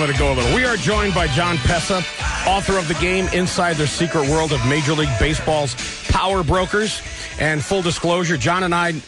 let it go a little. We are joined by John Pessa, author of The Game, Inside the Secret World of Major League Baseball's Power Brokers. And full disclosure, John and I,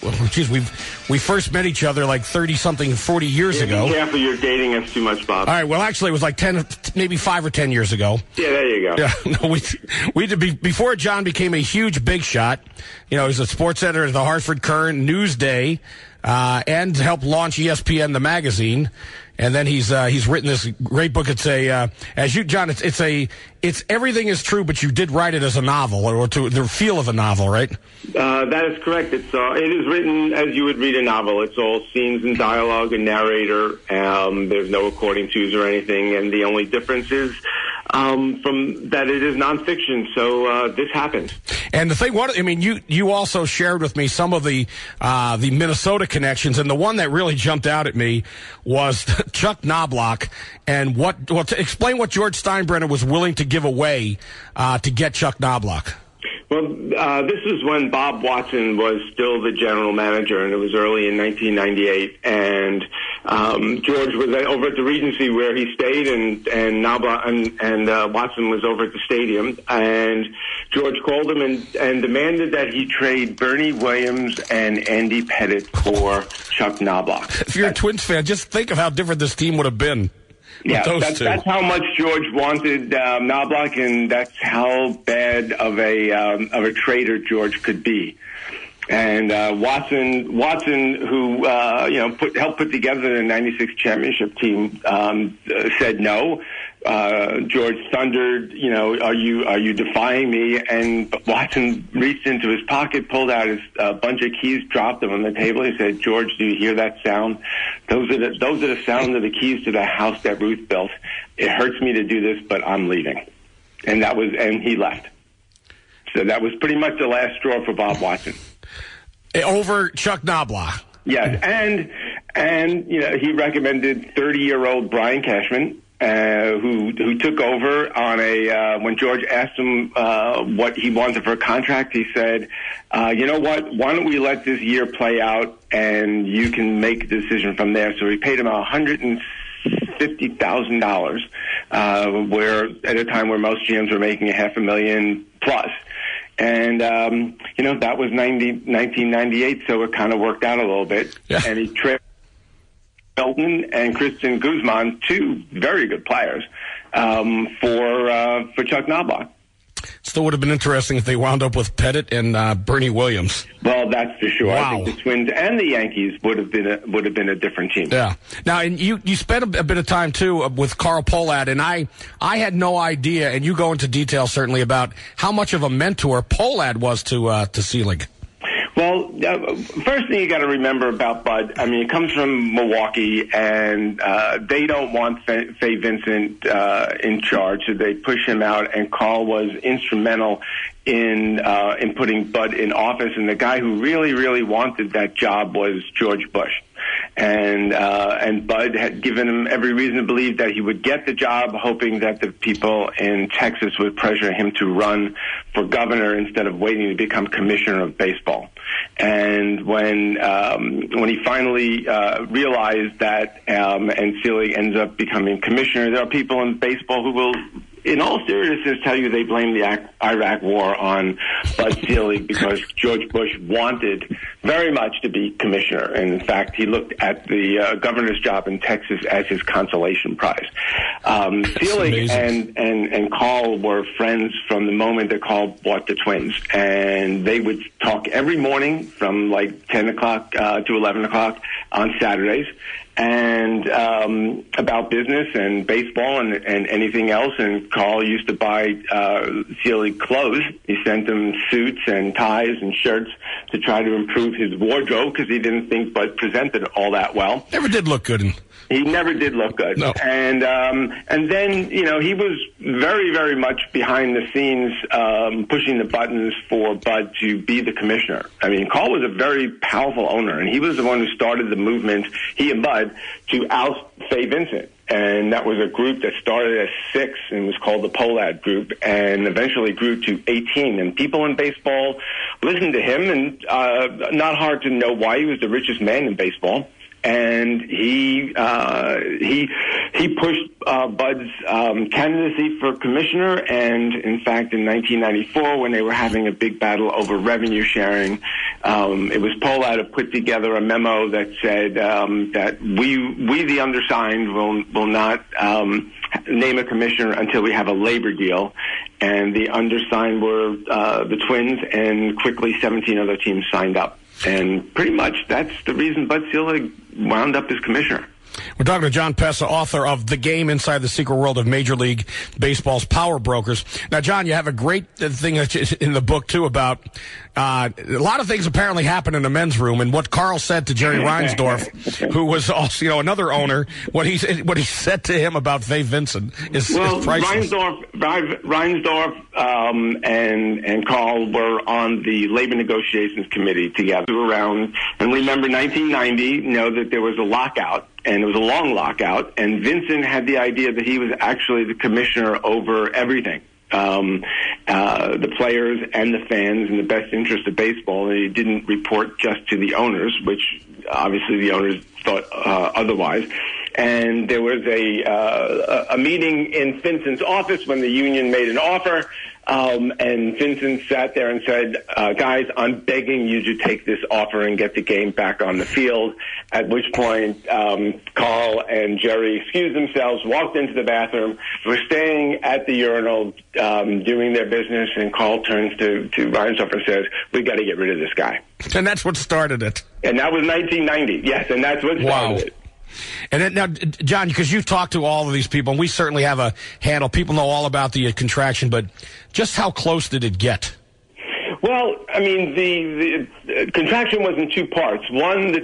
we first met each other like 30-something, 40 years ago. Be careful, you're dating us too much, Bob. All right, well, actually, it was like 10, maybe 5 or 10 years ago. Yeah, there you go. Yeah, no, we did, before John became a huge big shot, you know, he's a sports editor at the Hartford Courant, Newsday, and helped launch ESPN, the magazine. And then he's written this great book. It's John, it's everything is true, but you did write it as a novel, or to the feel of a novel, right? That is correct. It is written as you would read a novel. It's all scenes and dialogue and narrator. There's no according to's or anything, and the only difference is from that it is nonfiction. So this happened. And the thing, you also shared with me some of the Minnesota connections, and the one that really jumped out at me was Chuck Knobloch, and explain what George Steinbrenner was willing to give away to get Chuck Knobloch. Well, this was when Bob Watson was still the general manager, and it was early in 1998. And George was over at the Regency where he stayed, and Knobloch and Watson was over at the stadium. And George called him and demanded that he trade Bernie Williams and Andy Pettitte for Chuck Knobloch. If you're a Twins fan, just think of how different this team would have been. Yeah, that's how much George wanted Knobloch, and that's how bad of a trader George could be. And Watson, who helped put together the '96 championship team, said no. George thundered, are you defying me? And Watson reached into his pocket, pulled out his bunch of keys, dropped them on the table. He said, "George, do you hear that sound? Those are the sound of the keys to the house that Ruth built. It hurts me to do this, but I'm leaving." And he left. So that was pretty much the last straw for Bob Watson. Over Chuck Knobloch. Yes, and he recommended 30-year-old Brian Cashman, who took over on when George asked him what he wanted for a contract. He said, "You know what? Why don't we let this year play out, and you can make a decision from there." So he paid him $150,000, where at a time where most GMs were making $500,000 plus. And, that was 1998, so it kind of worked out a little bit. Yeah. And he traded Milton and Christian Guzman, two very good players, for Chuck Knobloch. Still would have been interesting if they wound up with Pettitte and Bernie Williams. Well, that's for sure. Wow. I think the Twins and the Yankees would have been a different team. Yeah. Now, and you spent a bit of time too with Carl Pohlad, and I had no idea, and you go into detail certainly about how much of a mentor Pohlad was to Selig. Well, first thing you got to remember about Bud, it comes from Milwaukee, and they don't want Fay Vincent in charge, so they push him out. And Carl was instrumental in putting Bud in office. And the guy who really, really wanted that job was George Bush. And Bud had given him every reason to believe that he would get the job, hoping that the people in Texas would pressure him to run for governor instead of waiting to become commissioner of baseball. And when he finally realized that, and Selig ends up becoming commissioner, there are people in baseball who will, in all seriousness, tell you they blame the Iraq War on Bud Selig because George Bush wanted very much to be commissioner. And in fact, he looked at the governor's job in Texas as his consolation prize. Selig and Carl were friends from the moment that Carl bought the Twins. And they would talk every morning from like 10 o'clock to 11 o'clock on Saturdays. And about business and baseball and anything else. And Carl used to buy Selig clothes. He sent him suits and ties and shirts to try to improve his wardrobe because he didn't think Bud presented all that well. Never did look good. He never did look good. No. And then, he was very, very much behind the scenes pushing the buttons for Bud to be the commissioner. Carl was a very powerful owner, and he was the one who started the movement, he and Bud, to oust Fay Vincent. And that was a group that started as 6 and was called the Pohlad Group and eventually grew to 18. And people in baseball listened to him, and not hard to know why. He was the richest man in baseball. and he pushed Bud's candidacy for commissioner. And in fact, in 1994, when they were having a big battle over revenue sharing, it was Pohlad who put together a memo that said that we the undersigned will not name a commissioner until we have a labor deal. And the undersigned were the Twins, and quickly 17 other teams signed up. And pretty much that's the reason Bud Selig wound up as commissioner. We're talking to John Pessa, author of The Game Inside the Secret World of Major League Baseball's Power Brokers. Now, John, you have a great thing in the book, too, about a lot of things apparently happen in the men's room, and what Carl said to Jerry Reinsdorf, who was also, another owner, what he said to him about Fay Vincent is priceless. Reinsdorf and Carl were on the labor negotiations committee together around, and remember 1990, that there was a lockout. And it was a long lockout, and Vincent had the idea that he was actually the commissioner over everything, the players and the fans in the best interest of baseball, and he didn't report just to the owners, which obviously the owners thought otherwise. And there was a meeting in Vincent's office when the union made an offer, and Vincent sat there and said, guys, I'm begging you to take this offer and get the game back on the field, at which point Carl and Jerry excused themselves, walked into the bathroom, were staying at the urinal doing their business, and Carl turns to Reinsdorf and says, we got to get rid of this guy. And that's what started it. And that was 1990, yes, and that's what started it. And then, now, John, because you've talked to all of these people, and we certainly have a handle. People know all about the contraction, but just how close did it get? Well, I mean, the contraction was in two parts. One, the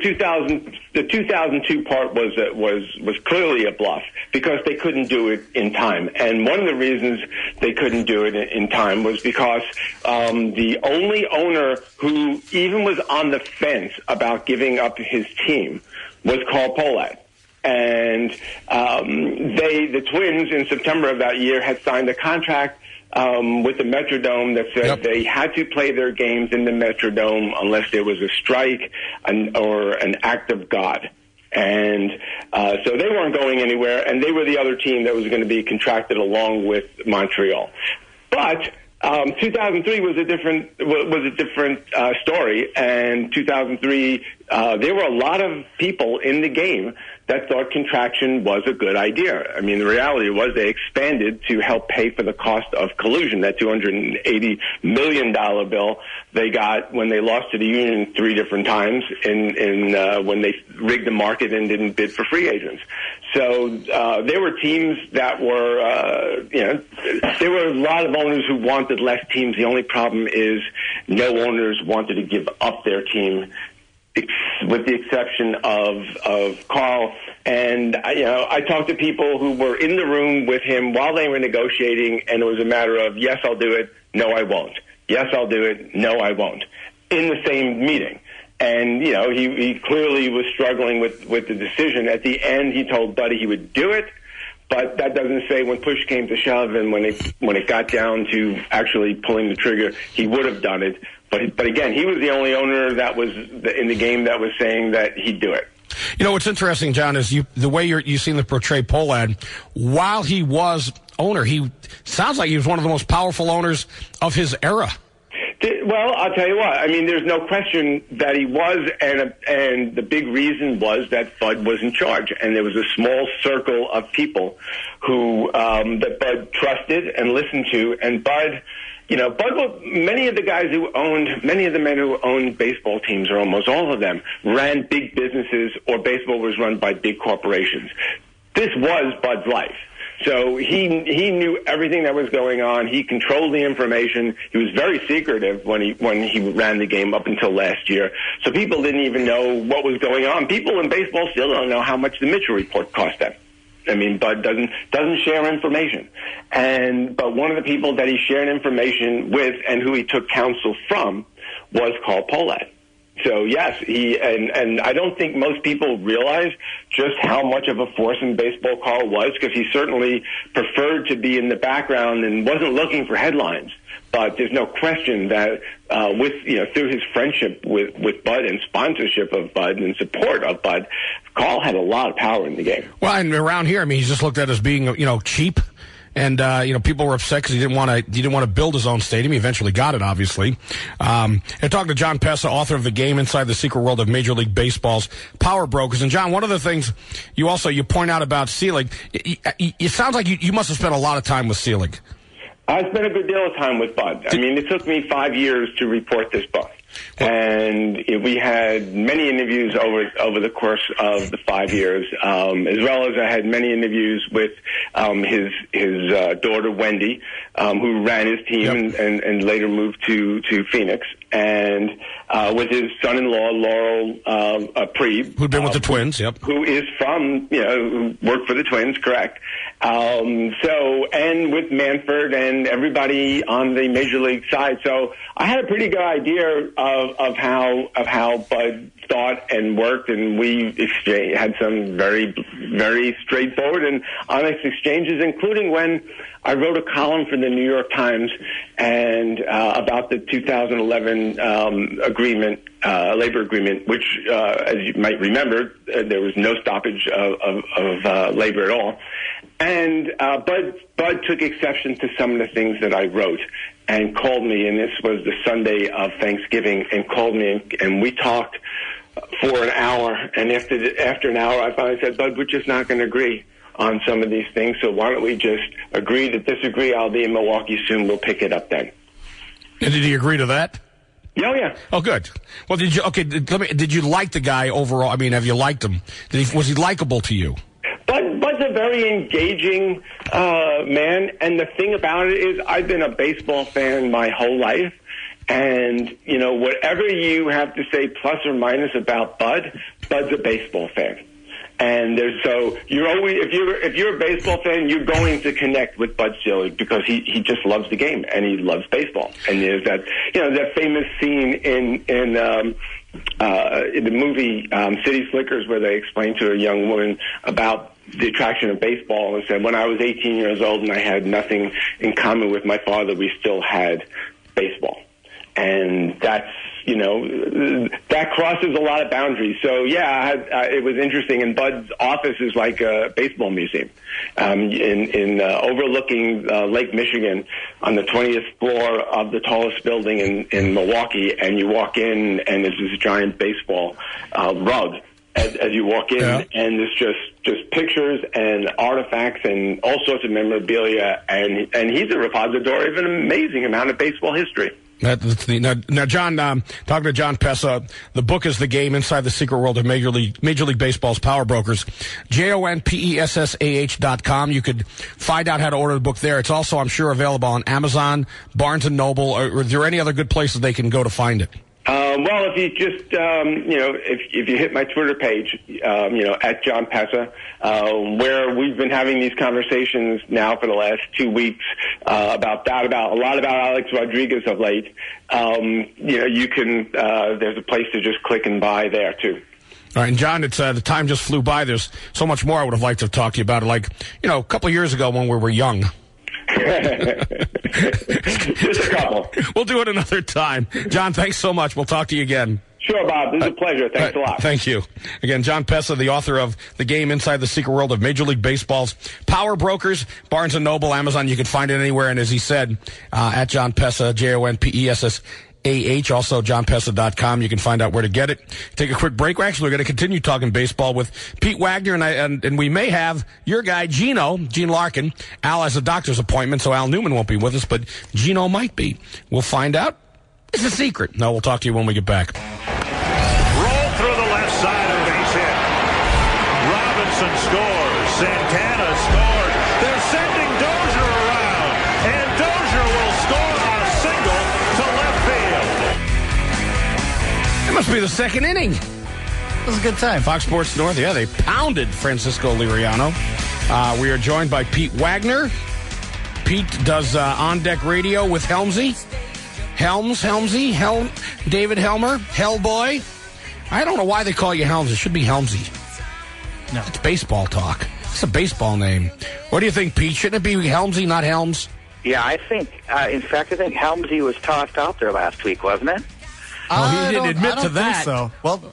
2002 part was clearly a bluff because they couldn't do it in time. And one of the reasons they couldn't do it in time was because the only owner who even was on the fence about giving up his team was Carl Pohlad. And the Twins in September of that year had signed a contract with the Metrodome that said they had to play their games in the Metrodome unless there was a strike or an act of God. And so they weren't going anywhere, and they were the other team that was going to be contracted along with Montreal. But 2003 was a different story, and 2003 there were a lot of people in the game that thought contraction was a good idea. I mean, the reality was they expanded to help pay for the cost of collusion, that $280 million bill they got when they lost to the union 3 different times when they rigged the market and didn't bid for free agents. So there were teams that were, there were a lot of owners who wanted less teams. The only problem is no owners wanted to give up their team, with the exception of Carl. And I talked to people who were in the room with him while they were negotiating, and it was a matter of, yes, I'll do it, no, I won't. Yes, I'll do it, no, I won't, in the same meeting. And, he clearly was struggling with the decision. At the end, he told Buddy he would do it, but that doesn't say when push came to shove and when it got down to actually pulling the trigger, he would have done it. But again, he was the only owner that was in the game that was saying that he'd do it. What's interesting, John, is the way you seem to portray Pohlad. While he was owner, he sounds like he was one of the most powerful owners of his era. Well, I'll tell you what. I mean, there's no question that he was, and the big reason was that Bud was in charge, and there was a small circle of people who that Bud trusted and listened to, and Bud. Many of the men who owned baseball teams, or almost all of them, ran big businesses, or baseball was run by big corporations. This was Bud's life. So he knew everything that was going on. He controlled the information. He was very secretive when he ran the game up until last year. So people didn't even know what was going on. People in baseball still don't know how much the Mitchell report cost them. I mean, Bud doesn't share information. But one of the people that he shared information with and who he took counsel from was Carl Pohlad. So yes, and I don't think most people realize just how much of a force in baseball Carl was, because he certainly preferred to be in the background and wasn't looking for headlines. But there's no question that through his friendship with Bud and sponsorship of Bud and support of Bud, Carl had a lot of power in the game. Well, and around here, I mean, he's just looked at as being, cheap. And, people were upset because he didn't want to build his own stadium. He eventually got it, obviously. And talking to John Pessa, author of The Game Inside the Secret World of Major League Baseball's Power Brokers. And, John, one of the things you point out about Selig, it sounds like you must have spent a lot of time with Selig. I spent a good deal of time with Bud. I mean, it took me 5 years to report this book. And we had many interviews over the course of the 5 years, as well as I had many interviews with his daughter, Wendy, who ran his team and later moved to Phoenix, and with his son-in-law, Laurel Priebe. Who'd been with the Twins, yep. Who is from, who worked for the Twins, correct. And with Manfred and everybody on the Major League side. So I had a pretty good idea of how Bud thought and worked, and we had some very, very straightforward and honest exchanges, including when I wrote a column for the New York Times and about the 2011 labor agreement, which, as you might remember, there was no stoppage of labor at all. And Bud took exception to some of the things that I wrote and called me, and this was the Sunday of Thanksgiving, and called me, and we talked for an hour. And after an hour, I finally said, Bud, we're just not going to agree on some of these things, so why don't we just agree to disagree? I'll be in Milwaukee soon. We'll pick it up then. And did he agree to that? Oh, yeah. Oh, good. Well, did you like the guy overall? I mean, have you liked him? Was he likable to you? Bud's a very engaging man, and the thing about it is I've been a baseball fan my whole life, and, whatever you have to say plus or minus about Bud's a baseball fan. And you're always, if you're a baseball fan, you're going to connect with Bud Selig because he just loves the game and he loves baseball. And there's that famous scene in the movie City Slickers where they explain to a young woman about the attraction of baseball and said, when I was 18 years old and I had nothing in common with my father, we still had baseball. And that's, that crosses a lot of boundaries. So, it was interesting. And Bud's office is like a baseball museum overlooking Lake Michigan on the 20th floor of the tallest building in Milwaukee. And you walk in, and there's this giant baseball rug as you walk in, and there's just pictures and artifacts and all sorts of memorabilia. And he's a repository of an amazing amount of baseball history. Now, John, talking to John Pessa, the book is The Game Inside the Secret World of Major League Baseball's Power Brokers, JONPESSAH.com. You could find out how to order the book there. It's also, I'm sure, available on Amazon, Barnes & Noble. Or is there any other good places they can go to find it? Well, if you just, if you hit my Twitter page, at John Pessa, where we've been having these conversations now for the last 2 weeks, about a lot about Alex Rodriguez of late, you can, there's a place to just click and buy there too. All right, and John, it's the time just flew by. There's so much more I would have liked to talk to you about, a couple of years ago when we were young. Just a couple. We'll do it another time. John, thanks so much. We'll talk to you again. Sure, Bob. This is a pleasure. Thanks a lot. Thank you. Again, John Pessa, the author of The Game Inside the Secret World of Major League Baseball's Power Brokers, Barnes & Noble, Amazon. You can find it anywhere. And as he said, at John Pessa, JONPESSAH, also johnpessa.com. You can find out where to get it. Take a quick break. We're going to continue talking baseball with Pete Wagner, and we may have your guy, Gene Larkin. Al has a doctor's appointment, so Al Newman won't be with us, but Gino might be. We'll find out. It's a secret. No, we'll talk to you when we get back. Roll through the left side, a base hit. Robinson scores. Santana scored. They're sending Dozier around, and Dozier will score a single to left field. It must be the second inning. It was a good time. Fox Sports North, they pounded Francisco Liriano. We are joined by Pete Wagner. Pete does on-deck radio with Helmsy. David Helmer, Hellboy. I don't know why they call you Helms. It should be Helmsy. No. It's baseball talk. It's a baseball name. What do you think, Pete? Shouldn't it be Helmsy, not Helms? Yeah, I think, in fact, Helmsy was tossed out there last week, wasn't it? Oh, he didn't admit to that. Think so. Well,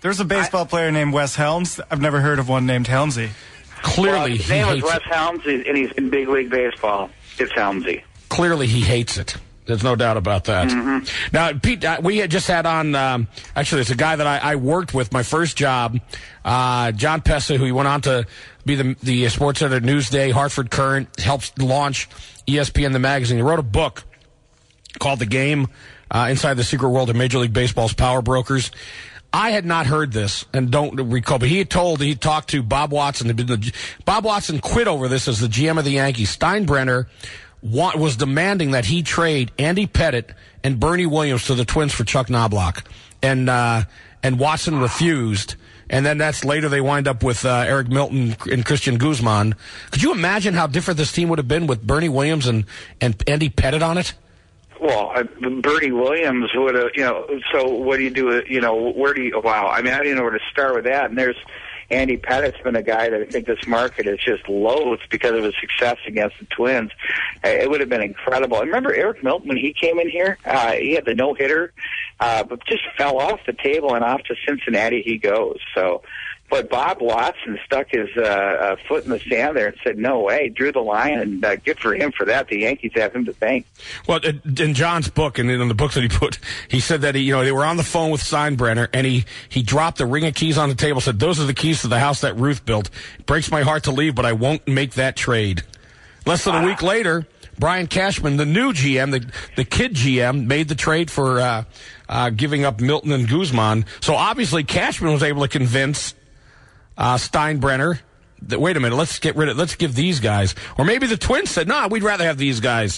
There's a baseball player named Wes Helms. I've never heard of one named Helmsy. Clearly, his name is Wes Helms, and he's in big league baseball. It's Helmsy. Clearly, he hates it. There's no doubt about that. Mm-hmm. Now, Pete, we had just had on, actually, it's a guy that I worked with, my first job, John Pessa, who went on to be the Sports Center Newsday, Hartford Current, helped launch ESPN, the magazine. He wrote a book called The Game, Inside the Secret World of Major League Baseball's Power Brokers. I had not heard this and don't recall, but he talked to Bob Watson. Bob Watson quit over this as the GM of the Yankees. Steinbrenner was demanding that he trade Andy Pettitte and Bernie Williams to the Twins for Chuck Knobloch, and Watson refused. And then later they wind up with Eric Milton and Christian Guzman. Could you imagine how different this team would have been with Bernie Williams and Andy Pettitte on it? Well, Bernie Williams would have, so what do you do? Wow. I mean, I didn't know where to start with that. And there's Andy Pettitte's been a guy that I think this market is just loathes because of his success against the Twins. It would have been incredible. I remember Eric Milton when he came in here. He had the no-hitter, but just fell off the table, and off to Cincinnati he goes. So, but Bob Watson stuck his foot in the sand there and said, no way, drew the line, and good for him for that. The Yankees have him to thank. Well, in John's book, and in the books that he put, he said that they were on the phone with Steinbrenner, and he dropped the ring of keys on the table, said, those are the keys to the house that Ruth built. It breaks my heart to leave, but I won't make that trade. Less than a week later, Brian Cashman, the new GM, the kid GM, made the trade for giving up Milton and Guzman. So obviously Cashman was able to convince Steinbrenner that, wait a minute, let's give these guys. Or maybe the Twins said, no, we'd rather have these guys.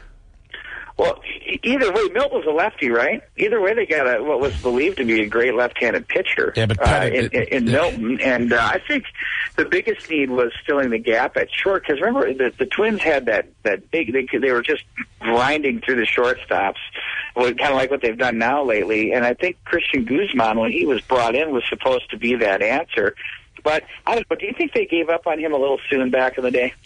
Well, either way, Milton was a lefty, right? Either way, they got what was believed to be a great left-handed pitcher in Milton. And I think the biggest need was filling the gap at short. Because remember, the Twins had that big, they were just grinding through the shortstops, kind of like what they've done now lately. And I think Christian Guzman, when he was brought in, was supposed to be that answer. But I don't know, do you think they gave up on him a little soon back in the day?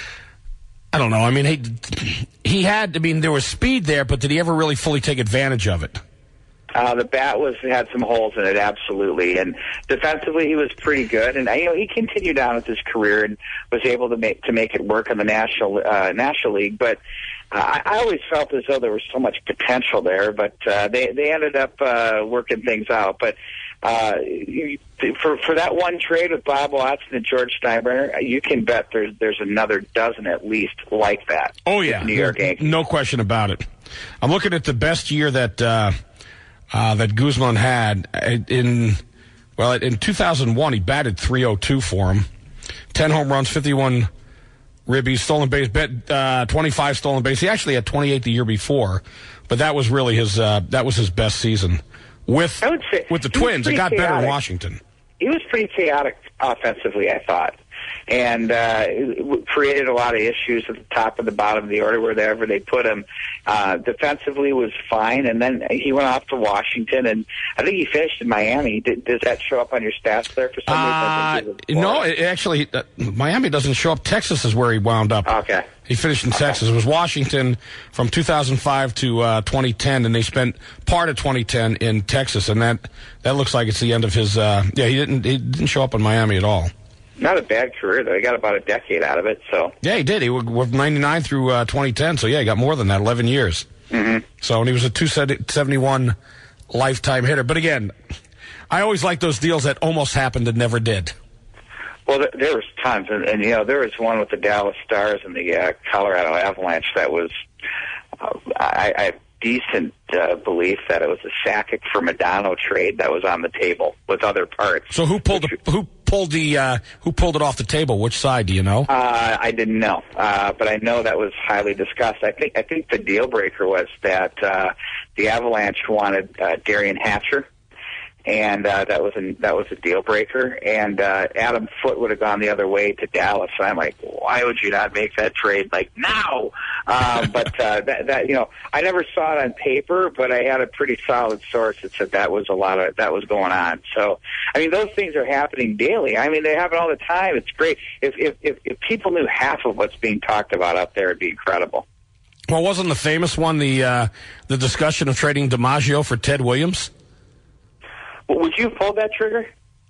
I don't know. I mean, he had, there was speed there, but did he ever really fully take advantage of it? The bat had some holes in it, absolutely. And defensively, he was pretty good. And he continued on with his career and was able to make it work in the National League. But I always felt as though there was so much potential there. But they ended up working things out. But for that one trade with Bob Watson and George Steinbrenner, you can bet there's another dozen at least like that. Oh yeah, New York Yankees. No question about it. I'm looking at the best year that Guzman had in 2001. He batted .302 for him, 10 home runs, 51 ribbies, stolen base, 25 stolen base. He actually had 28 the year before, but that was really his best season. With the Twins, it got better in Washington. He was pretty chaotic offensively, I thought, and created a lot of issues at the top and the bottom of the order wherever they put him. Defensively was fine, and then he went off to Washington, and I think he finished in Miami. Does that show up on your stats there for some reason? No, actually, Miami doesn't show up. Texas is where he wound up. Okay. He finished in Texas. It was Washington from 2005 to 2010, and they spent part of 2010 in Texas, and that looks like it's the end of his. He didn't show up in Miami at all. Not a bad career, though. He got about a decade out of it. So yeah, he did. He was 99 through 2010. So yeah, he got more than that, 11 years. Mm-hmm. So and he was a 271 lifetime hitter. But again, I always like those deals that almost happened and never did. Well, there was tons, and there was one with the Dallas Stars and the Colorado Avalanche that was. I have decent belief that it was a Sakic for Modano trade that was on the table with other parts. So who pulled it off the table? Which side, do you know? I didn't know, but I know that was highly discussed. I think the deal breaker was that the Avalanche wanted Darian Hatcher. And that was a deal breaker. And Adam Foote would have gone the other way to Dallas. And I'm like, why would you not make that trade like now? But that I never saw it on paper, but I had a pretty solid source that said that was going on. So I mean, those things are happening daily. I mean, they happen all the time. It's great. If people knew half of what's being talked about out there, it'd be incredible. Well, wasn't the famous one the discussion of trading DiMaggio for Ted Williams? Would you pull that trigger?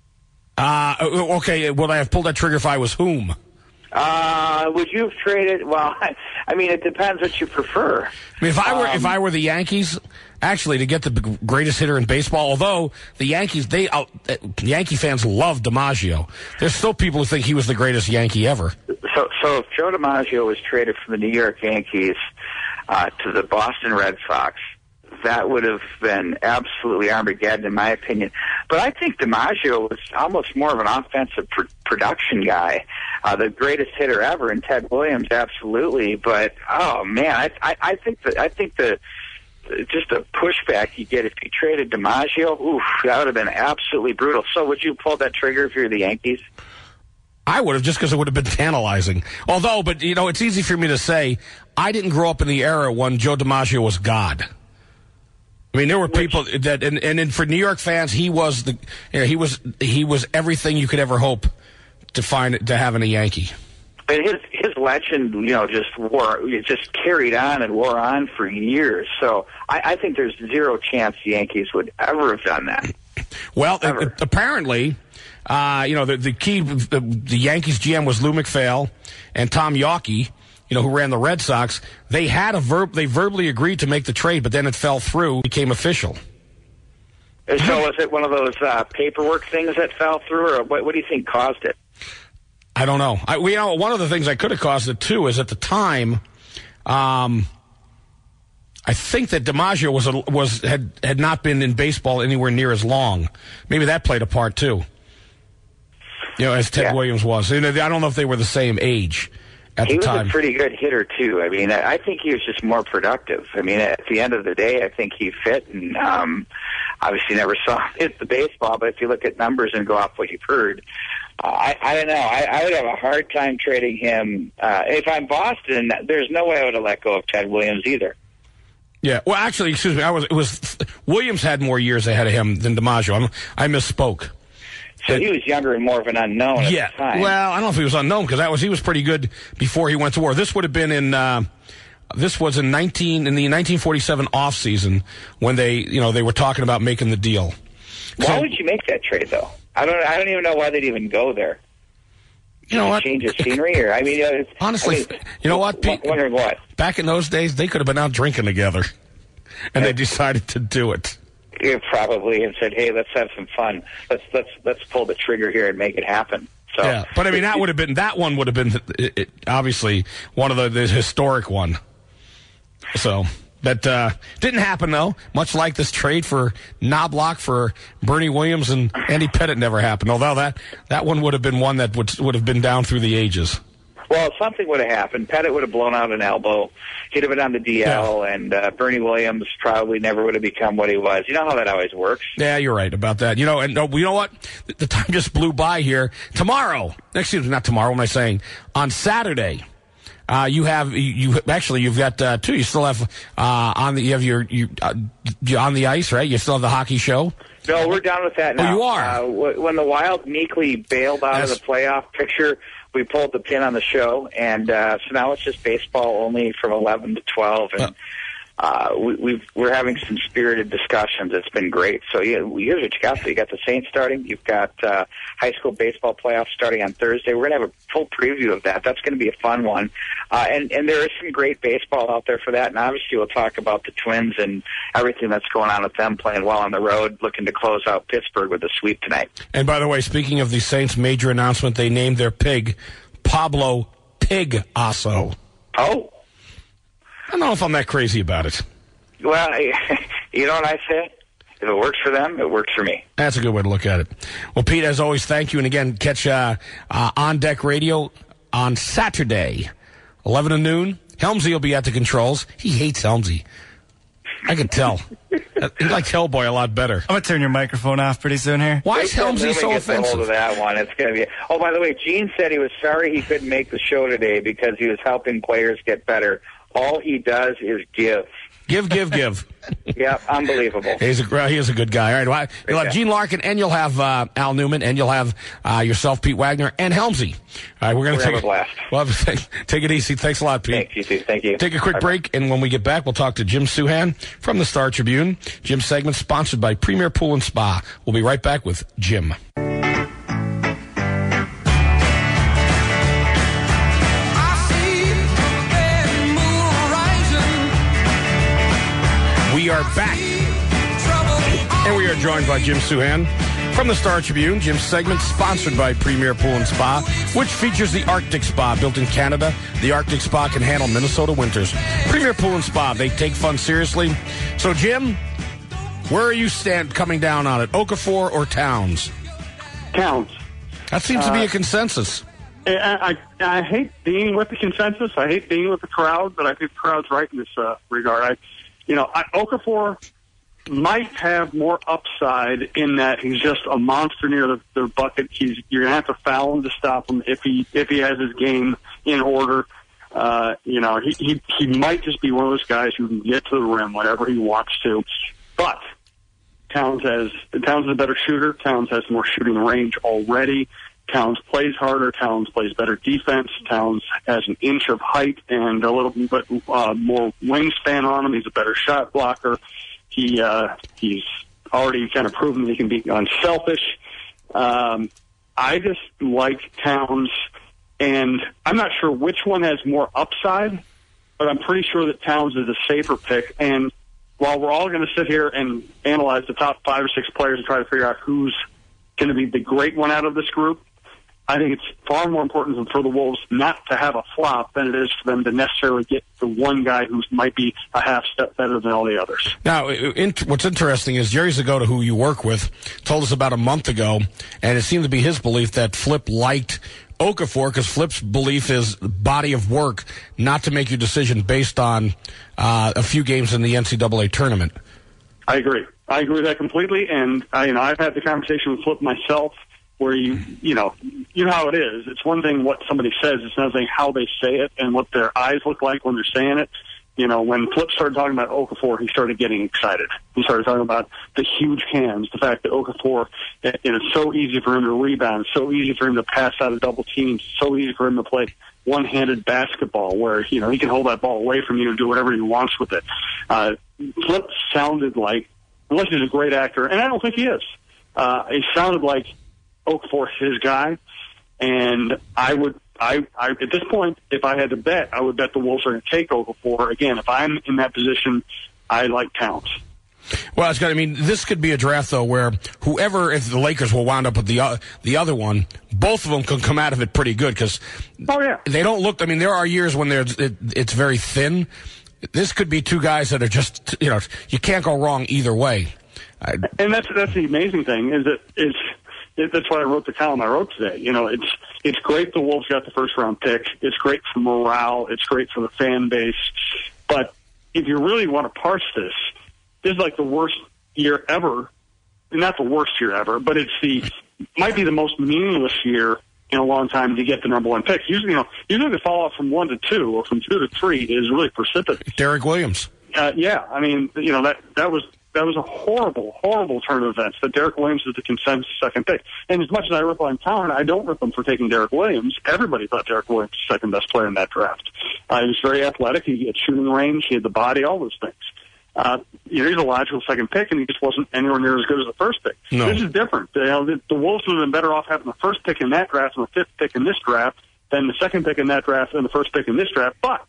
Okay, would I have pulled that trigger if I was whom? Would you have traded? Well, I mean, it depends what you prefer. I mean, if I were the Yankees, actually, to get the greatest hitter in baseball, although the Yankees, Yankee fans love DiMaggio. There's still people who think he was the greatest Yankee ever. So if Joe DiMaggio was traded from the New York Yankees to the Boston Red Sox, that would have been absolutely Armageddon, in my opinion. But I think DiMaggio was almost more of an offensive production guy, the greatest hitter ever, and Ted Williams, absolutely. But oh man, I think the just a pushback you get if you traded DiMaggio, oof, that would have been absolutely brutal. So would you pull that trigger if you're the Yankees? I would have, just because it would have been tantalizing. Although, but you know, it's easy for me to say, I didn't grow up in the era when Joe DiMaggio was God. I mean, there were people that, and for New York fans, he was he was everything you could ever hope to have in a Yankee. But his legend, just carried on and wore on for years. So I think there's zero chance the Yankees would ever have done that. Well, apparently, the Yankees GM was Lou McPhail and Tom Yawkey, who ran the Red Sox. They verbally agreed to make the trade, but then it fell through, became official. So was it one of those paperwork things that fell through, or what do you think caused it? I don't know. One of the things that could have caused it too is at the time, I think that DiMaggio had not been in baseball anywhere near as long. Maybe that played a part too. As Ted Williams was. I don't know if they were the same age at the time. He was a pretty good hitter too. I mean, I think he was just more productive. I mean, at the end of the day, I think he fit, and obviously never saw him hit the baseball. But if you look at numbers and go off what you've heard, I don't know. I would have a hard time trading him. If I'm Boston, there's no way I would have let go of Ted Williams either. Yeah. Well, actually, excuse me. Williams had more years ahead of him than DiMaggio. I misspoke. So he was younger and more of an unknown at the time. Well, I don't know if he was unknown because he was pretty good before he went to war. This would have been in this was in the 1947 off season when they were talking about making the deal. Why would you make that trade though? I don't even know why they'd even go there. Change of scenery, or honestly, you know what, Pete? Wondering what? Back in those days, they could have been out drinking together, and they decided to do it. Yeah, probably, and said, "Hey, let's have some fun. Let's pull the trigger here and make it happen." So, yeah, but I mean, that one would have been obviously one of the historic one. So that didn't happen though. Much like this trade for Knobloch for Bernie Williams and Andy Pettitte never happened. Although that one would have been one that would have been down through the ages. Well, something would have happened. Pettitte would have blown out an elbow. He'd have been on the DL, and Bernie Williams probably never would have become what he was. You know how that always works. Yeah, you're right about that. You know what? The time just blew by here. Tomorrow, not tomorrow. What am I saying? On Saturday, you've got two. You still have on the ice, right? You still have the hockey show. No, we're done with that now. Oh, you are. When the Wild meekly bailed out of the playoff picture, we pulled the pin on the show, and so now it's just baseball only from 11 to 12, and we're having some spirited discussions. It's been great. So here's what you got. You got the Saints starting. You've got high school baseball playoffs starting on Thursday. We're going to have a full preview of that. That's going to be a fun one. And there is some great baseball out there for that. And obviously we'll talk about the Twins and everything that's going on with them playing well on the road, looking to close out Pittsburgh with a sweep tonight. And by the way, speaking of the Saints' major announcement, they named their pig Pablo Pig Osso. Oh. I don't know if I'm that crazy about it. Well, you know what I say? If it works for them, it works for me. That's a good way to look at it. Well, Pete, as always, thank you. And again, catch On Deck Radio on Saturday, 11 to noon. Helmsy will be at the controls. He hates Helmsy. I can tell. He likes Hellboy a lot better. I'm going to turn your microphone off pretty soon here. Why is Helmsy so offensive? Hold of that one. It's going to be. Oh, by the way, Gene said he was sorry he couldn't make the show today because he was helping players get better all he does is give. Give. Yeah, unbelievable. He is a good guy. All right, well, you'll have Gene Larkin, and you'll have Al Newman, and you'll have yourself, Pete Wagner, and Helmsy. All right, we're going to take a blast. Well, take it easy. Thanks a lot, Pete. Thanks, you too. Thank you. Take a quick break, and when we get back, we'll talk to Jim Souhan from the Star Tribune. Jim's segment sponsored by Premier Pool and Spa. We'll be right back with Jim. We are back, and we are joined by Jim Souhan from the Star Tribune. Jim's segment sponsored by Premier Pool and Spa, which features the Arctic Spa. Built in Canada, the Arctic Spa can handle Minnesota winters. Premier Pool and Spa, they take fun seriously. So, Jim, where are you coming down on it, Okafor or Towns? Towns. That seems to be a consensus. I hate being with the consensus. I hate being with the crowd, but I think the crowd's right in this regard. Okafor might have more upside in that he's just a monster near the bucket. You're gonna have to foul him to stop him if he has his game in order. He might just be one of those guys who can get to the rim whenever he wants to. But Towns is a better shooter. Towns has more shooting range already. Towns plays harder. Towns plays better defense. Towns has an inch of height and a little bit more wingspan on him. He's a better shot blocker. He's already kind of proven that he can be unselfish. I just like Towns, and I'm not sure which one has more upside, but I'm pretty sure that Towns is a safer pick. And while we're all going to sit here and analyze the top 5 or 6 players and try to figure out who's going to be the great one out of this group, I think it's far more important for the Wolves not to have a flop than it is for them to necessarily get the one guy who might be a half step better than all the others. Now, what's interesting is Jerry Zagota, who you work with, told us about a month ago, and it seemed to be his belief that Flip liked Okafor because Flip's belief is body of work, not to make your decision based on a few games in the NCAA tournament. I agree. I agree with that completely, and I've had the conversation with Flip myself, where you know how it is. It's one thing what somebody says, it's another thing how they say it and what their eyes look like when they're saying it. When Flip started talking about Okafor, he started getting excited. He started talking about the huge hands, the fact that Okafor, it's so easy for him to rebound, it's so easy for him to pass out of double teams, it's so easy for him to play one-handed basketball where, he can hold that ball away from you and do whatever he wants with it. Flip sounded like, unless he's a great actor, and I don't think he is, he sounded like Okafor's his guy, and I at this point, if I had to bet, I would bet the Wolves are going to take Okafor. Again, if I'm in that position, I like Towns. Well, this could be a draft, though, where if the Lakers will wound up with the other one, both of them can come out of it pretty good because they don't look, there are years when it's very thin. This could be two guys that are just, you can't go wrong either way. And that's the amazing thing that's why I wrote the column I wrote today. It's great the Wolves got the first round pick. It's great for morale. It's great for the fan base. But if you really want to parse this is like the worst year ever. Not the worst year ever, but might be the most meaningless year in a long time to get the number one pick. Usually the fall off from 1 to 2 or from 2 to 3 is really precipitous. Derek Williams. That was a horrible, horrible turn of events that Derek Williams is the consensus second pick. And as much as I rip on Town, I don't rip him for taking Derek Williams. Everybody thought Derek Williams was the second best player in that draft. He was very athletic. He had shooting range. He had the body, all those things. He's a logical second pick, and he just wasn't anywhere near as good as the first pick. No. This is different. The Wolves would have been better off having the first pick in that draft and the fifth pick in this draft than the second pick in that draft and the first pick in this draft. But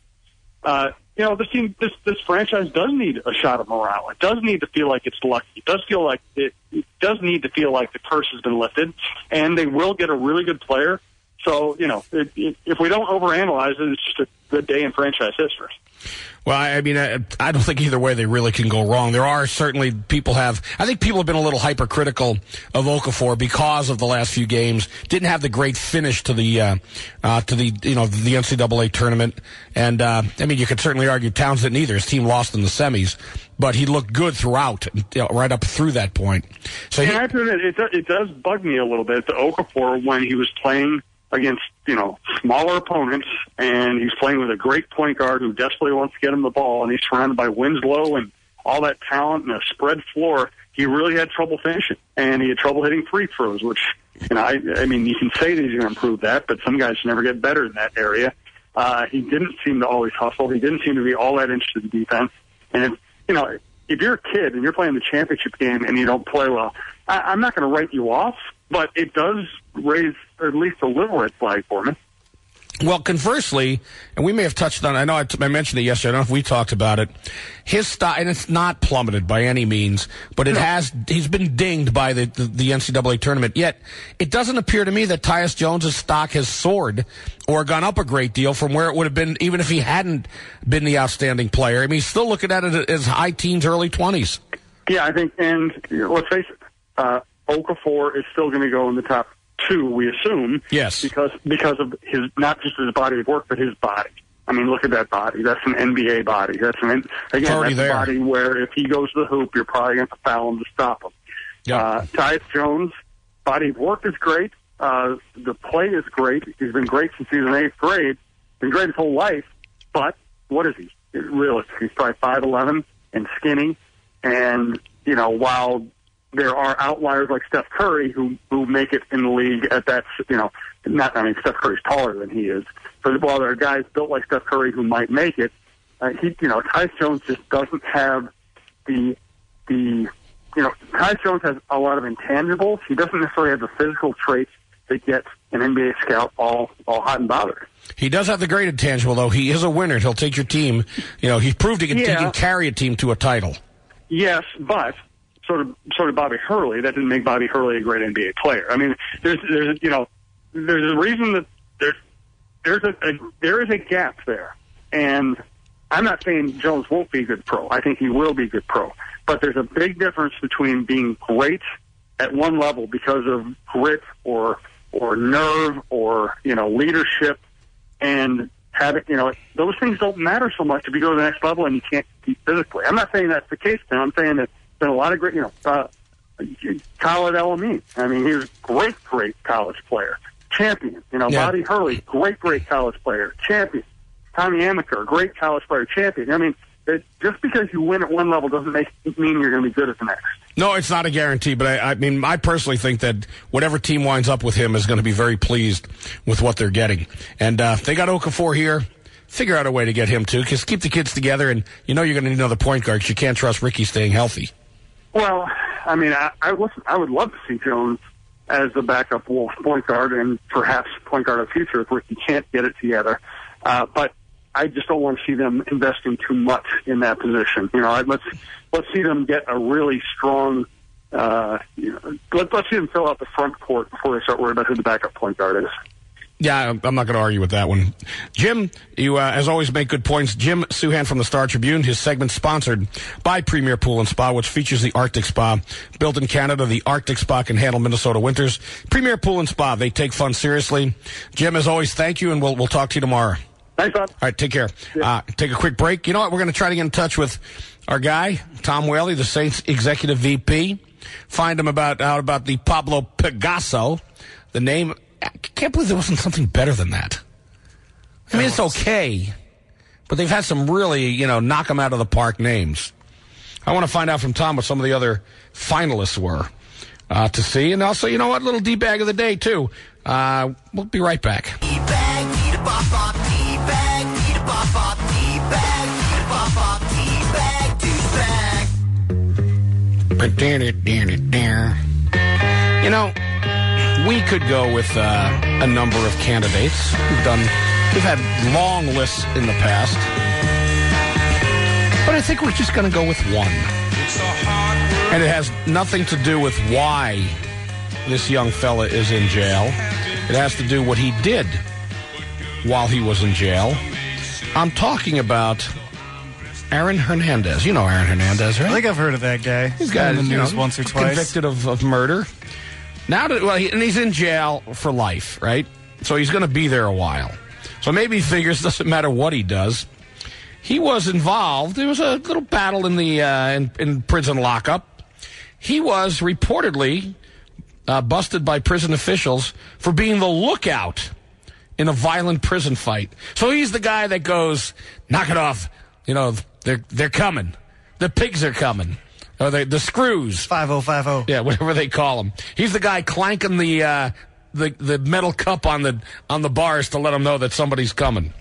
this franchise does need a shot of morale. It does need to feel like it's lucky. It does feel like it does need to feel like the curse has been lifted, and they will get a really good player. So, if we don't overanalyze it, it's just a good day in franchise history. Well, I don't think either way they really can go wrong. There are certainly I think people have been a little hypercritical of Okafor because of the last few games. Didn't have the great finish to the the NCAA tournament. And, you could certainly argue Towns didn't either. His team lost in the semis, but he looked good throughout, right up through that point. So it does bug me a little bit that Okafor, when he was playing against, smaller opponents, and he's playing with a great point guard who desperately wants to get him the ball, and he's surrounded by Winslow and all that talent and a spread floor. He really had trouble finishing, and he had trouble hitting free throws, which, I mean, you can say that he's going to improve that, but some guys never get better in that area. He didn't seem to always hustle. He didn't seem to be all that interested in defense. And, if you're a kid and you're playing the championship game and you don't play well, I'm not going to write you off, but it does raise at least a little red flag for me. Well, conversely, and we may have touched on, I know I mentioned it yesterday, I don't know if we talked about it, his style, and it's not plummeted by any means, but he's been dinged by the NCAA tournament, yet it doesn't appear to me that Tyus Jones' stock has soared or gone up a great deal from where it would have been even if he hadn't been the outstanding player. I mean, he's still looking at it as high teens, early 20s. Yeah, I think, and let's face it, Okafor is still going to go in the top 2, we assume. Yes. Because of his, not just his body of work, but his body. I mean, look at that body. That's an NBA body. That's a body where if he goes to the hoop, you're probably going to foul him to stop him. Yeah. Tyus Jones, body of work is great. The play is great. He's been great since he was in 8th grade. Been great his whole life. But what is he? Realistically, he's probably 5'11" and skinny. And, while there are outliers like Steph Curry who make it in the league at that, Steph Curry's taller than he is. But while there are guys built like Steph Curry who might make it, Tyus Jones just doesn't have Tyus Jones has a lot of intangibles. He doesn't necessarily have the physical traits that get an NBA scout all hot and bothered. He does have the great intangible, though. He is a winner. He'll take your team. He's proved he can carry a team to a title. Yes, but sort of Bobby Hurley, that didn't make Bobby Hurley a great NBA player. I mean, there's a reason that there is a gap there, and I'm not saying Jones won't be a good pro. I think he will be a good pro, but there's a big difference between being great at one level because of grit or nerve or leadership, and having those things don't matter so much if you go to the next level and you can't compete physically. I'm not saying that's the case now. I'm saying that. Been a lot of great, Khaled El-Amin. I mean, he was a great college player. Champion. Bobby Hurley, great college player. Champion. Tommy Amaker, great college player. Champion. I mean, just because you win at one level doesn't mean you're going to be good at the next. No, it's not a guarantee, but I personally think that whatever team winds up with him is going to be very pleased with what they're getting. And they got Okafor here. Figure out a way to get him, too, because keep the kids together, and you're going to need another point guard because you can't trust Ricky staying healthy. Well, I mean, I would love to see Jones as the backup Wolves point guard and perhaps point guard of the future if Ricky can't get it together. But I just don't want to see them investing too much in that position. Let's see them get a really strong. Let's see them fill out the front court before they start worrying about who the backup point guard is. Yeah, I'm not going to argue with that one. Jim, you, as always, make good points. Jim Suhan from the Star Tribune. His segment sponsored by Premier Pool & Spa, which features the Arctic Spa. Built in Canada, the Arctic Spa can handle Minnesota winters. Premier Pool & Spa, they take fun seriously. Jim, as always, thank you, and we'll talk to you tomorrow. Thanks, Bob. All right, take care. Yeah. Take a quick break. You know what? We're going to try to get in touch with our guy, Tom Whaley, the Saints executive VP. Find him out about the Pablo Picasso. The name... I can't believe there wasn't something better than that. I mean, it's okay, but they've had some really, knock them out of the park names. I want to find out from Tom what some of the other finalists were to see. And also, little D-bag of the day, too. We'll be right back. D-bag, D-bop-bop, D-bag, D-bop-bop, D-bag, D-bop-bop, D-bag. We could go with a number of candidates. We've had long lists in the past. But I think we're just going to go with one. And it has nothing to do with why this young fella is in jail. It has to do what he did while he was in jail. I'm talking about Aaron Hernandez. You know Aaron Hernandez, right? I think I've heard of that guy. He's got in the news once or twice. Convicted of murder. And he's in jail for life, right? So he's going to be there a while. So maybe he figures it doesn't matter what he does. He was involved. There was a little battle in the in prison lockup. He was reportedly busted by prison officials for being the lookout in a violent prison fight. So he's the guy that goes, knock it off. You know, they're coming. The pigs are coming. Or the screws. 5050. Yeah, whatever they call them. He's the guy clanking the metal cup on the bars to let them know that somebody's coming.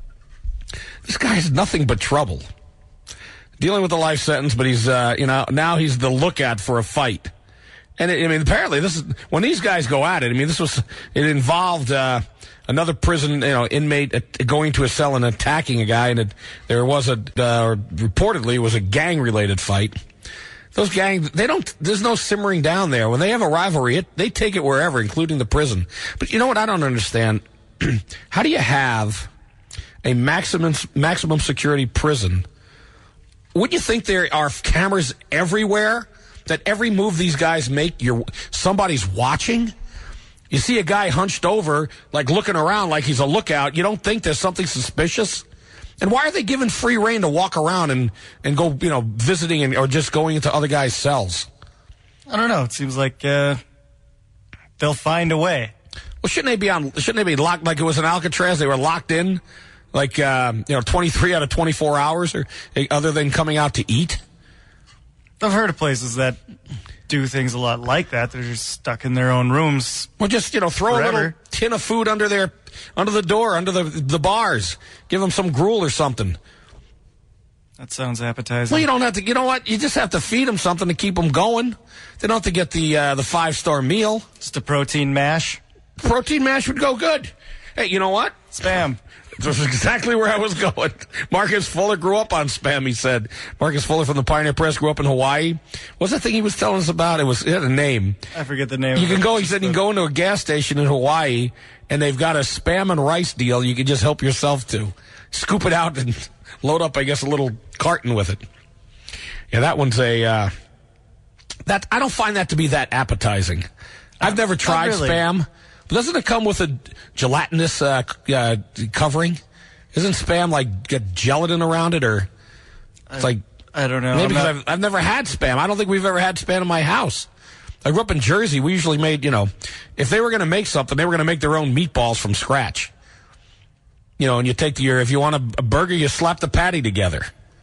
This guy has nothing but trouble. Dealing with a life sentence, but he's, now he's the lookout for a fight. And apparently this is, when these guys go at it, it involved, another prison, inmate going to a cell and attacking a guy, and there was reportedly it was a gang-related fight. Those gangs, there's no simmering down there. When they have a rivalry, they take it wherever, including the prison. But you know what I don't understand? How do you have a maximum security prison? Wouldn't you think there are cameras everywhere? That every move these guys make, somebody's watching? You see a guy hunched over, like looking around like he's a lookout. You don't think there's something suspicious? And why are they given free rein to walk around and go, visiting or just going into other guys' cells? I don't know. It seems like they'll find a way. Well, shouldn't they be locked like it was in Alcatraz? They were locked in, like 23 out of 24 hours, or other than coming out to eat. I've heard of places that do things a lot like that. They're just stuck in their own rooms. Or just, throw forever. a little tin of food under the door, under the bars. Give them some gruel or something. That sounds appetizing. Well, you don't have to, you know what? You just have to feed them something to keep them going. They don't have to get the 5-star meal. Just a protein mash. Protein mash would go good. Hey, you know what? Spam. That's exactly where I was going. Marcus Fuller grew up on Spam, he said. Marcus Fuller from the Pioneer Press grew up in Hawaii. What's the thing he was telling us about? It had a name. I forget the name. He said you can go into a gas station in Hawaii, and they've got a Spam and rice deal you can just help yourself to. Scoop it out and load up, I guess, a little carton with it. Yeah, that one's I don't find that to be that appetizing. I've never tried Spam. But doesn't it come with a gelatinous covering? Isn't Spam like get gelatin around it, or it's like I don't know. Maybe because I've never had Spam. I don't think we've ever had Spam in my house. I grew up in Jersey. We usually made if they were going to make something, they were going to make their own meatballs from scratch. And you take if you want a burger, you slap the patty together.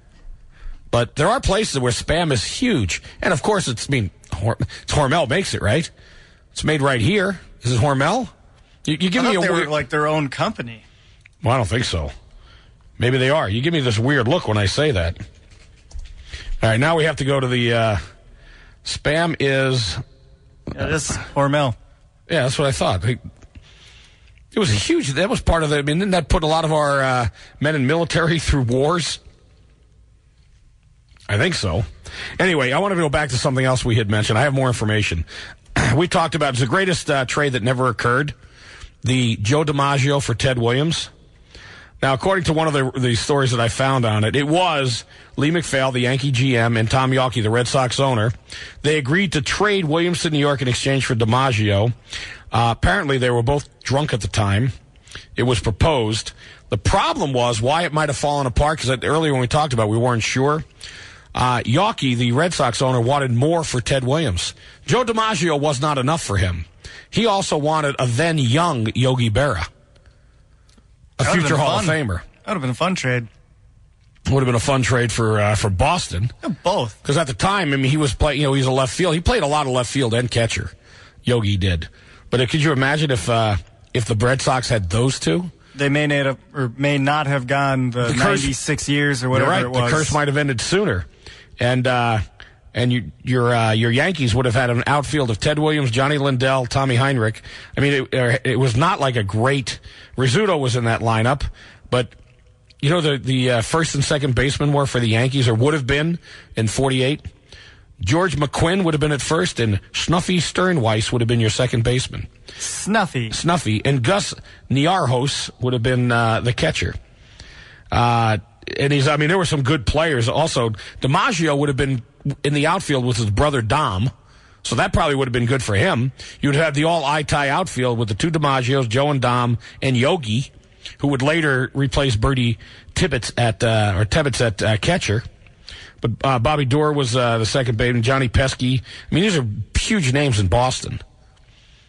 But there are places where Spam is huge, and of course it's Hormel makes it, right? It's made right here. Is it Hormel? You give me a weird, like their own company. Well, I don't think so. Maybe they are. You give me this weird look when I say that. All right, now we have to go to the Spam is. Yeah, this is Hormel. Yeah, that's what I thought. It was a huge. That was part of the. Didn't that put a lot of our men in military through wars? I think so. Anyway, I want to go back to something else we had mentioned. I have more information. We talked about, it's the greatest trade that never occurred, the Joe DiMaggio for Ted Williams. Now, according to one of the stories that I found on it, it was Lee McPhail, the Yankee GM, and Tom Yawkey, the Red Sox owner. They agreed to trade Williams to New York in exchange for DiMaggio. Apparently, they were both drunk at the time. It was proposed. The problem was why it might have fallen apart, because earlier when we talked about it, we weren't sure. Yawkey, the Red Sox owner, wanted more for Ted Williams. Joe DiMaggio was not enough for him. He also wanted a then young Yogi Berra, a future Hall of Famer. That would have been a fun trade. Would have been a fun trade for Boston. Yeah, both. Because at the time, he was playing. He was a left field. He played a lot of left field and catcher. Yogi did. But could you imagine if the Red Sox had those two? They may not have gone the 96 years or whatever right. It was. The curse might have ended sooner. And your Yankees would have had an outfield of Ted Williams, Johnny Lindell, Tommy Heinrich. It was not like a great. Rizzuto was in that lineup, but the first and second baseman were for the Yankees, or would have been in '48. George McQuinn would have been at first, and Snuffy Sternweiss would have been your second baseman. Snuffy, and Gus Niarchos would have been the catcher. And there were some good players. Also, DiMaggio would have been in the outfield with his brother Dom, so that probably would have been good for him. You would have the all-I-tie outfield with the two DiMaggios, Joe and Dom, and Yogi, who would later replace Bertie Tibbetts at catcher. But Bobby Doerr was the second baseman, Johnny Pesky. These are huge names in Boston.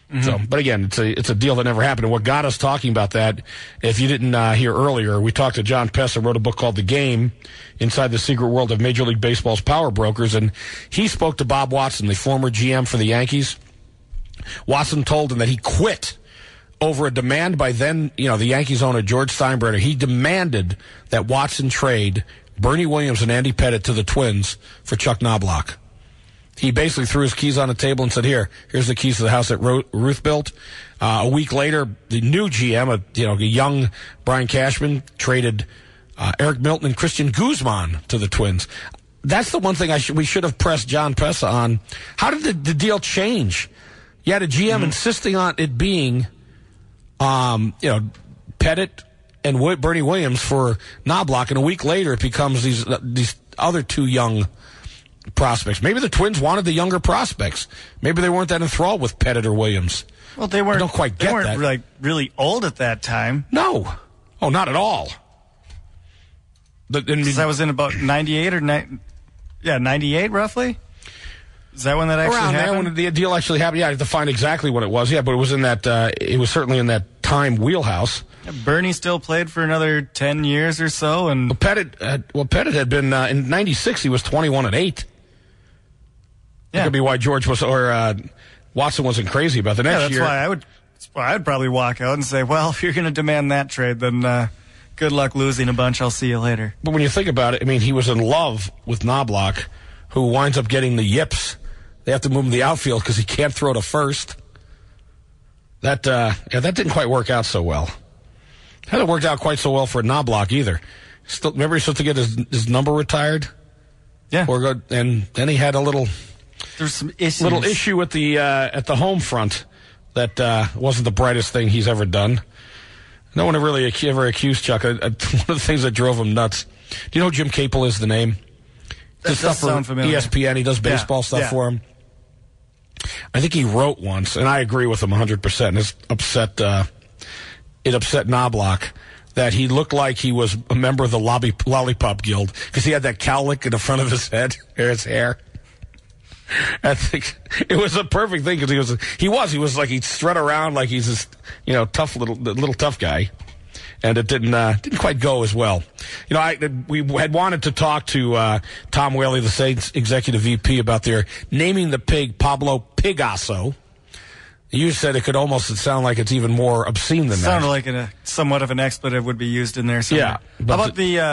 So, but again, it's a deal that never happened. And what got us talking about that, if you didn't hear earlier, we talked to John Pessa, wrote a book called The Game, Inside the Secret World of Major League Baseball's Power Brokers, and he spoke to Bob Watson, the former GM for the Yankees. Watson told him that he quit over a demand by then, the Yankees owner George Steinbrenner. He demanded that Watson trade Bernie Williams and Andy Pettitte to the Twins for Chuck Knobloch. He basically threw his keys on the table and said, here's the keys to the house that Ruth built. A week later, the new GM, a young Brian Cashman, traded Eric Milton and Christian Guzman to the Twins. That's the one thing we should have pressed John Pessa on. How did the deal change? You had a GM insisting on it being, Pettitte and Bernie Williams for Knobloch, and a week later it becomes these other two young prospects. Maybe the Twins wanted the younger prospects. Maybe they weren't that enthralled with Pettitte or Williams. Well, they weren't. I don't quite get that. They weren't really old at that time. No. Oh, not at all. That was in about 98 or 98 roughly. Is that when that actually happened? Around there, when the deal actually happened. Yeah, I have to find exactly when it was. Yeah, but it was in that. It was certainly in that time wheelhouse. Bernie still played for another 10 years or so, and Pettitte had been in '96. He was 21-8. That could be why George Watson wasn't crazy about the next year. That's why I'd probably walk out and say, well, if you're going to demand that trade, then good luck losing a bunch. I'll see you later. But when you think about it, I mean, he was in love with Knobloch, who winds up getting the yips. They have to move him to the outfield because he can't throw to first. That didn't quite work out so well. Hadn't worked out quite so well for Knobloch either. Remember he was supposed to get his number retired? Yeah. And then he had there's some issues. Little issue at the home front that wasn't the brightest thing he's ever done. No one really ever accused Chuck. One of the things that drove him nuts. Do you know who Jim Capel is, the name? That does sound familiar. ESPN. He does baseball stuff for him. I think he wrote once, and I agree with him 100%. It upset Knobloch that he looked like he was a member of the Lollipop Guild because he had that cowlick in the front of his head, his hair. I think it was a perfect thing because he was like he'd strut around like he's this tough little tough guy, and it didn't quite go as well. We had wanted to talk to Tom Whaley, the Saints executive VP, about their naming the pig Pablo Pigasso. You said it could almost sound like it's even more obscene than that. Sounded like somewhat of an expletive would be used in there somewhere. Yeah. How about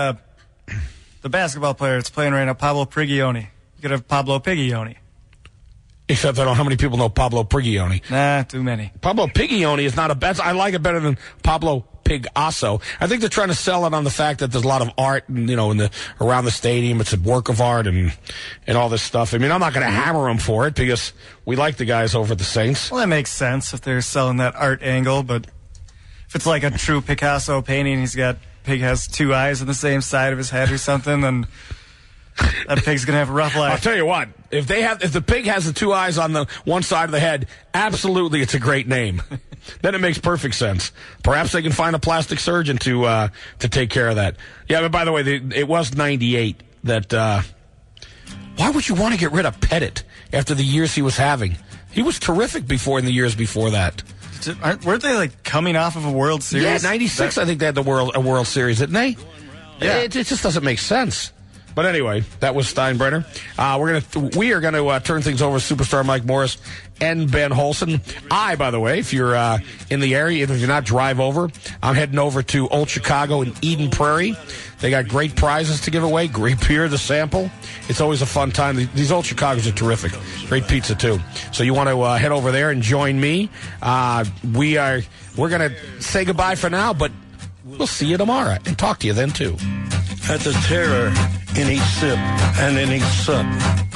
the basketball player that's playing right now, Pablo Prigioni? You could have Pablo Pigioni. Except I don't know how many people know Pablo Prigioni. Nah, too many. Pablo Pigioni is not a bad. I like it better than Pablo Pigasso. I think they're trying to sell it on the fact that there's a lot of art, around the stadium. It's a work of art and all this stuff. I mean, I'm not going to hammer them for it because we like the guys over at the Saints. Well, that makes sense if they're selling that art angle, but if it's like a true Picasso painting, pig has two eyes on the same side of his head or something, then that pig's going to have a rough life. I'll tell you what, if the pig has the two eyes on the one side of the head, absolutely it's a great name. Then it makes perfect sense. Perhaps they can find a plastic surgeon to take care of that. Yeah, but by the way, it was 98 that, why would you want to get rid of Pettitte after the years he was having? He was terrific in the years before that. Weren't they coming off of a World Series? Yeah, 96 I think they had a World Series, didn't they? Yeah. It just doesn't make sense. But anyway, that was Steinbrenner. We are going to turn things over to superstar Mike Morris and Ben Holson. By the way, if you're in the area, even if you're not, drive over. I'm heading over to Old Chicago in Eden Prairie. They got great prizes to give away, great beer to sample. It's always a fun time. These Old Chicagos are terrific. Great pizza, too. So you want to head over there and join me. We're going to say goodbye for now, but we'll see you tomorrow and talk to you then, too. At the terror in each sip and in each sup,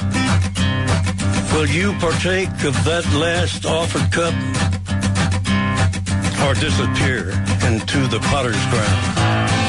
will you partake of that last offered cup or disappear into the potter's ground?